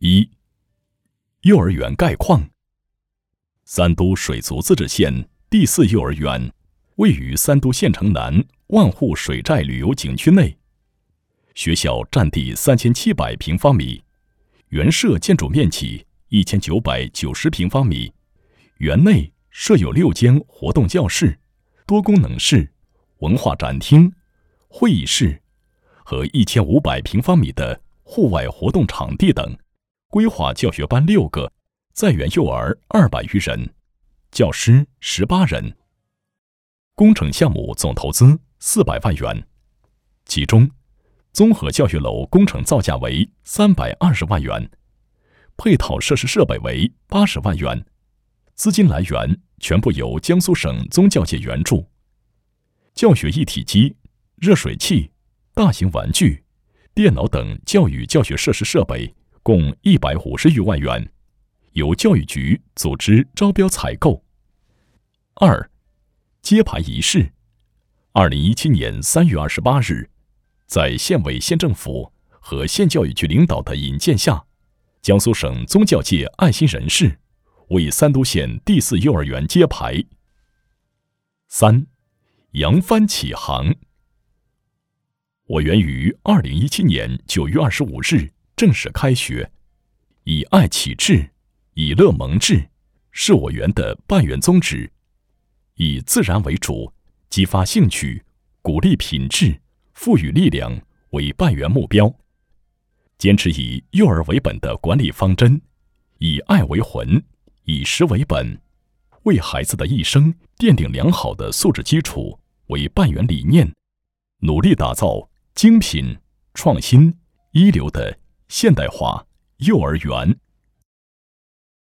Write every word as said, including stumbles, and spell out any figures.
一、幼儿园概况。三都水族自治县第四幼儿园位于三都县城南万户水寨旅游景区内，学校占地三千七百平方米，园舍建筑面积一千九百九十平方米，园内设有六间活动教室、多功能室、文化展厅、会议室和一千五百平方米的户外活动场地等，规划教学班六个，在园幼儿二百余人，教师十八人。工程项目总投资四百万元，其中综合教学楼工程造价为三百二十万元，配套设施设备为八十万元，资金来源全部由江苏省宗教界援助。教学一体机、热水器、大型玩具、电脑等教育教学设施设备共一百五十余万元，由教育局组织招标采购。二、揭牌仪式。二零一七年三月二十八日，在县委县政府和县教育局领导的引荐下，江苏省宗教界爱心人士为三都县第四幼儿园揭牌。三、扬帆起航。我园于二零一七年九月二十五日正式开学，以爱启智，以乐蒙志，是我园的办园宗旨。以自然为主，激发兴趣，鼓励品质，赋予力量为办园目标。坚持以幼儿为本的管理方针，以爱为魂，以实为本，为孩子的一生奠定良好的素质基础为办园理念，努力打造精品、创新、一流的现代化幼儿园。